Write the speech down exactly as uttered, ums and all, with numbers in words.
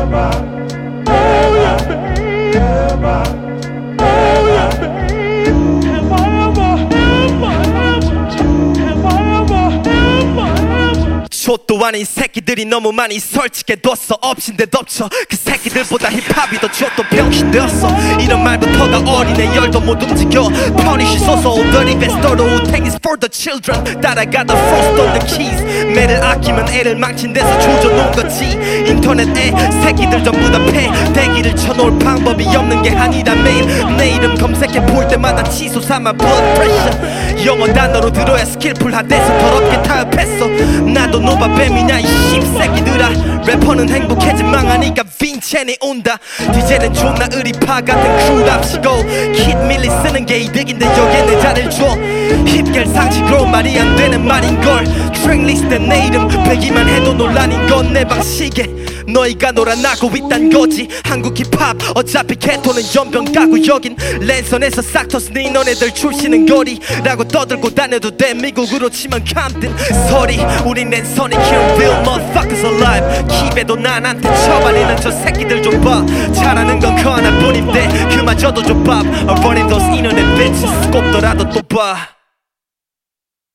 족도 아닌 새끼들이 너무 많이 설치해뒀어. 엎친 데 덮쳐 그 새끼들보다 힙합이 더 족도 병신되었어. 이런 말부터가 어린애 열도 못 움직여. Punish 소소 dirty best story thing is for the children. 따라가다 frost on the keys. 매를 아끼면 애를 망친 데서 조져놓은 거지. 인터넷에 새끼들 전부 다 패. 대기를 쳐놓을 방법이 없는 게 아니라 매일 내 이름 검색해 볼 때마다 치솟아마 blood pressure. 영어 단어로 들어야 스킬풀하대서 더럽게 타협했어. 나도 노바뱀이냐 이 씹새끼들아. 래퍼는 행복해진 망하니까 빈첸이 온다. 디제이는 존나 의리파 같은 크루랍시고 킷 밀리 쓰는 게 이득인데 여기에 내 자리를 줘. 힙결상식으로 말이 안 되는 말인걸. 트랙리스트에 내 이름 빼기만 해도 논란인 건 내 방식에 너희가 놀아나고 있단 거지. 한국 힙합 어차피 개토는 연변 가고 여긴 랜선에서 싹 터스 네 너네들 출시는 거리라고 떠들고 다녀도 돼. 미국으로 치면 캄든 서리. 우린 랜선이 키운 real motherfuckers alive. 킵에도 난한테 쳐발리는 저 새끼들 좀 봐. 잘하는 건 그 하나뿐인데 그마저도 좀 밥. Running those internet bitches 꼽더라도 또 봐.